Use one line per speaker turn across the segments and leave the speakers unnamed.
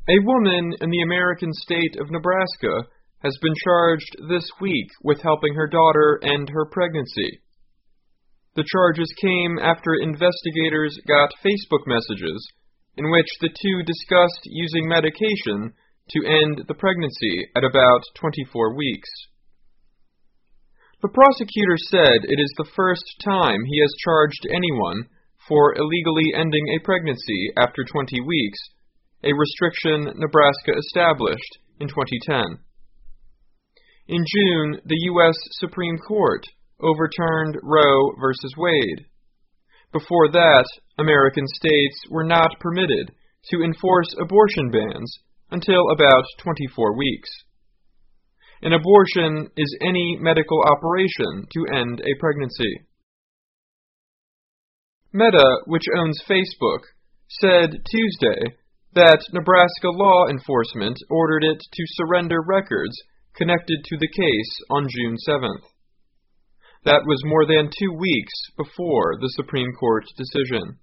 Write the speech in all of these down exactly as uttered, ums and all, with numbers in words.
A woman in the American state of Nebraska has been charged this week with helping her daughter end her pregnancy. The charges came after investigators got Facebook messages in which the two discussed using medication to end the pregnancy at about twenty-four weeks. The prosecutor said it is the first time he has charged anyone for illegally ending a pregnancy after twenty weeks, a restriction Nebraska established in twenty ten. In June, the U S Supreme Court overturned Roe versus Wade. Before that, American states were not permitted to enforce abortion bans until about twenty-four weeks. An abortion is any medical operation to end a pregnancy. Meta, which owns Facebook, said Tuesday that Nebraska law enforcement ordered it to surrender records connected to the case on June seventh. That was more than two weeks before the Supreme Court decision.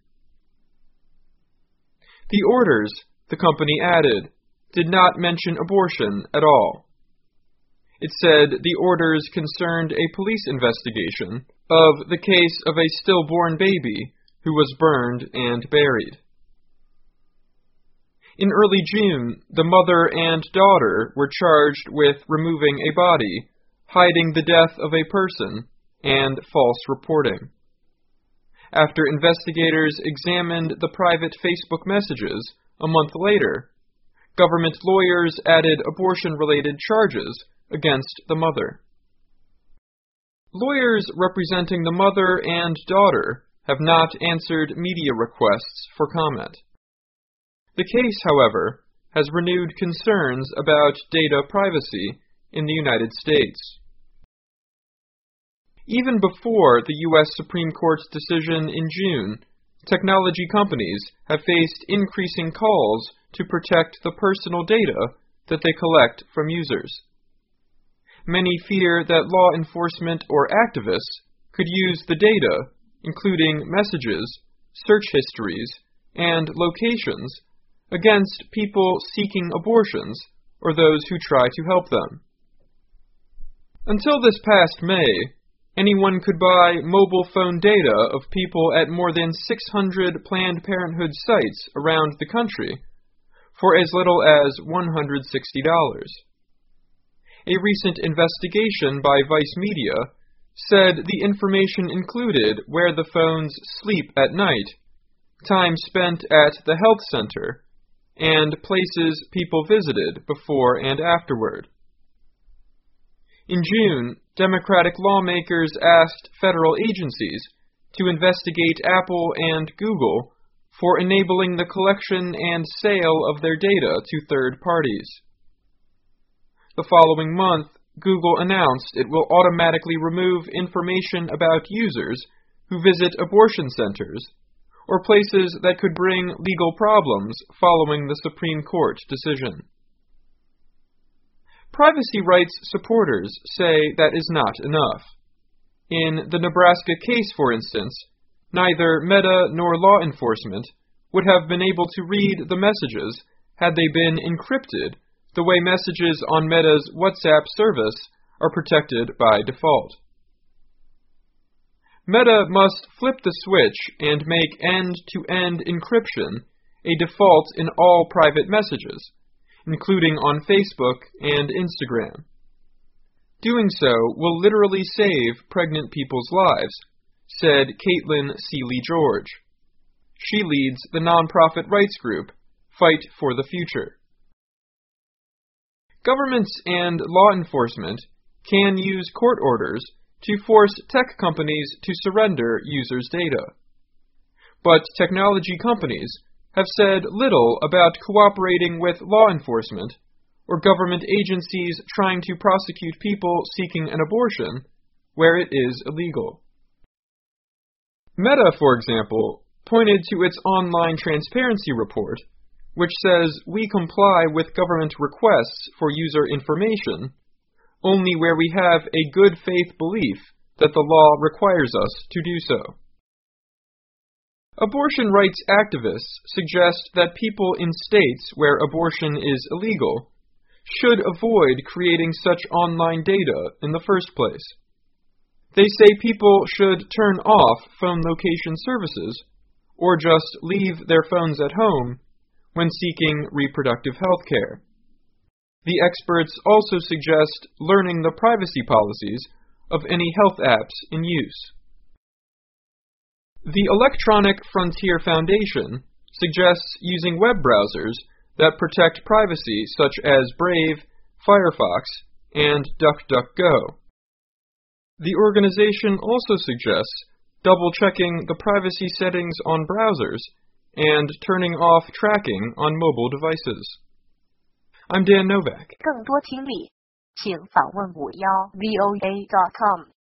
The orders, the company added, did not mention abortion at all. It said the orders concerned a police investigation of the case of a stillborn baby who was burned and buried. In early June, the mother and daughter were charged with removing a body, hiding the death of a person, and false reporting. After investigators examined the private Facebook messages a month later, government lawyers added abortion-related charges against the mother. Lawyers representing the mother and daughter have not answered media requests for comment. The case, however, has renewed concerns about data privacy in the United States. Even before the U S Supreme Court's decision in June, technology companies have faced increasing calls to protect the personal data that they collect from users. Many fear that law enforcement or activists could use the data, including messages, search histories, and locations, against people seeking abortions or those who try to help them. Until this past May, anyone could buy mobile phone data of people at more than six hundred Planned Parenthood sites around the country for as little as one hundred sixty dollars. A recent investigation by Vice Media said the information included where the phones sleep at night, time spent at the health center, and places people visited before and afterward. In June, Democratic lawmakers asked federal agencies to investigate Apple and Google for enabling the collection and sale of their data to third parties. The following month, Google announced it will automatically remove information about users who visit abortion centers or places that could bring legal problems following the Supreme Court decision. Privacy rights supporters say that is not enough. In the Nebraska case, for instance, neither Meta nor law enforcement would have been able to read the messages had they been encrypted the way messages on Meta's WhatsApp service are protected by default. Meta must flip the switch and make end-to-end encryption a default in all private messages, including on Facebook and Instagram. Doing so will literally save pregnant people's lives, said Caitlin Seeley George. She leads the nonprofit rights group Fight for the Future. Governments and law enforcement can use court orders to force tech companies to surrender users' data. But technology companies have said little about cooperating with law enforcement or government agencies trying to prosecute people seeking an abortion where it is illegal. Meta, for example, pointed to its online transparency report, which says we comply with government requests for user information only where we have a good faith belief that the law requires us to do so. Abortion rights activists suggest that people in states where abortion is illegal should avoid creating such online data in the first place. They say people should turn off phone location services or just leave their phones at home when seeking reproductive health care. The experts also suggest learning the privacy policies of any health apps in use. The Electronic Frontier Foundation suggests using web browsers that protect privacy such as Brave, Firefox, and DuckDuckGo. The organization also suggests double-checking the privacy settings on browsers and turning off tracking on mobile devices. I'm Dan Novak.
更多听力，请访问五幺 V O A dot com。